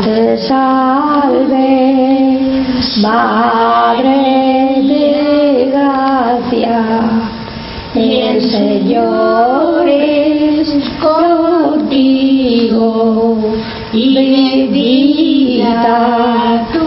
te salve, Madre de gracia, el Señor es contigo, y bendita tú